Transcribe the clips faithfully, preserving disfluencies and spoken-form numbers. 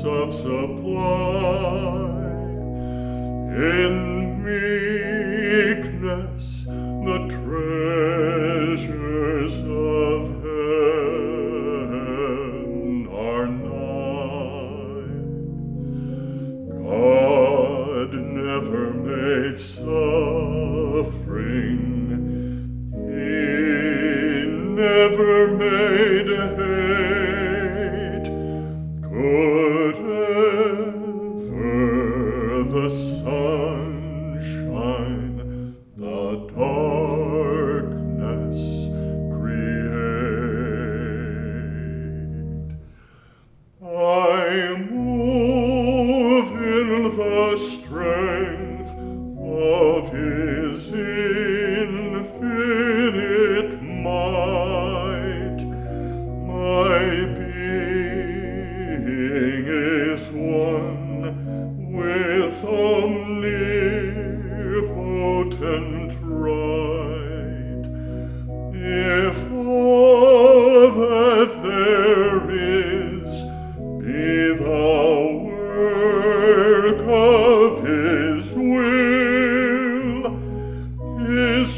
of supply. In meekness the treasures of heaven are nigh. God never made suffering, He never made hate. Could ever the sun shine, the darkness create? I move in the strength of His infinite might. My being is one with omnipotent right. If all that there is be the work of His will, His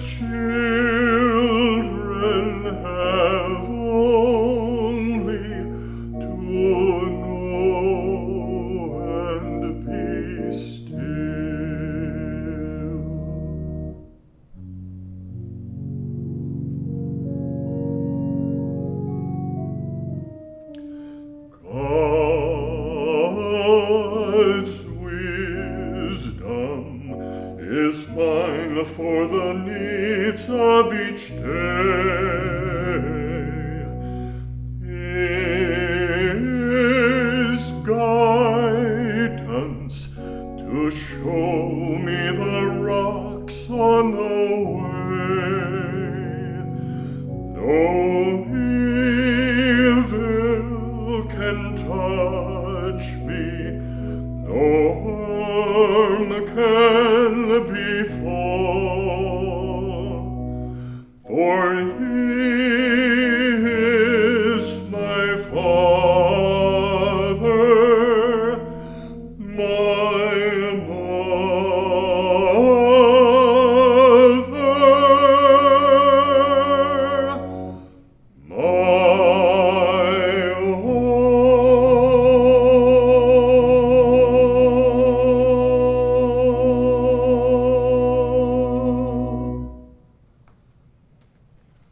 children have only to know and be still. God's wisdom is mine for the needs of each day. His guidance to show me the rocks on the way. No evil can touch me, no harm can befall, for He